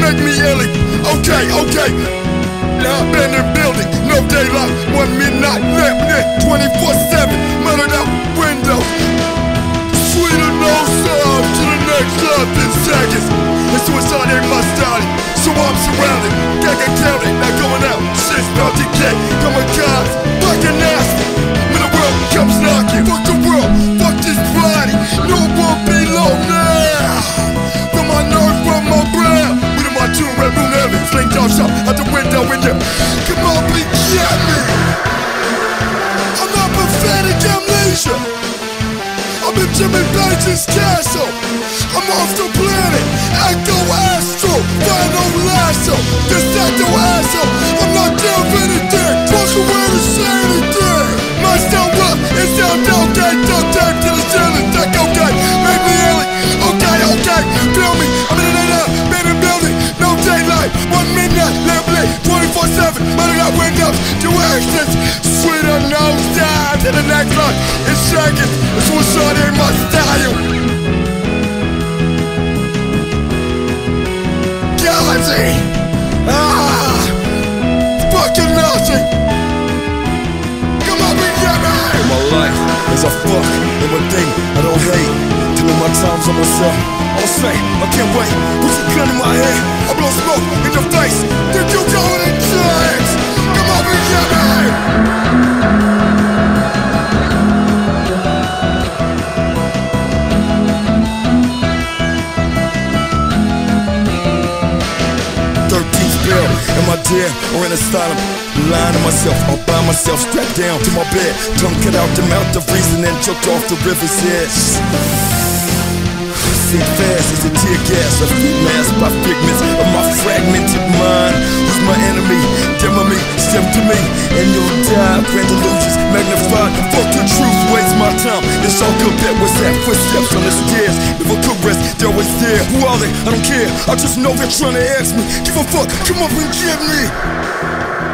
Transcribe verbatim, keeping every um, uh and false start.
make me ill. Okay, okay. Now abandoned building, no daylight, one midnight, lamp lit, twenty-four seven, murdered out windows. Sweeter no sound to the next love in seconds. And suicide ain't my style, so I'm surrounded. Gaga counted, not going out, shit's about to get kamikaze, fucking nasty. When the world comes knocking, fuck the world, fuck this body, no one below now. From my nerve, from my brow, with my two red moon heaven, sling down shot out the window in you. Come on, please get me. I'm not pathetic amnesia. I'm in Jimmy Page's castle. I'm off the planet, Echo Astro, Final Lasso, this Dacto asshole. I'm not down for anything, fuck around and say anything. My style up, it's down, down, okay, down, down to the ceiling. Think okay, make me alien. Okay, okay, feel me, I'm in and out, abandoned building, no daylight, one midnight, lamp lit, twenty-four seven, murdered out windows, two accidents, sweeter nose dive to the next line, it's seconds, it's suicide in my style. Galaxy, ah, fucking nothing. Come on, big me. My life is a fuck and one thing I don't hate. Doing my times on myself. I'll say I can't wait. Put your gun in my head. I blow smoke in your face. Think you going in flames? Come on, big me. thirteenth bill, am I dead or in asylum? Lying to myself, all by myself, strapped down to my bed. Tongue cut out the mouth of reason and choked off the river's edge. Sink fast as a tear gas, a feet masked by figments of my fragmented mind. Who's my enemy? Demo me, step to me, and you'll die. Grand illusions magnified, fuck the truth, waste my time. It's all good, bet what's that? Footsteps on the stairs. If I could rest, they're always there. Who are they? I don't care, I just know they're trying to ask me. Give a fuck, come up and get me.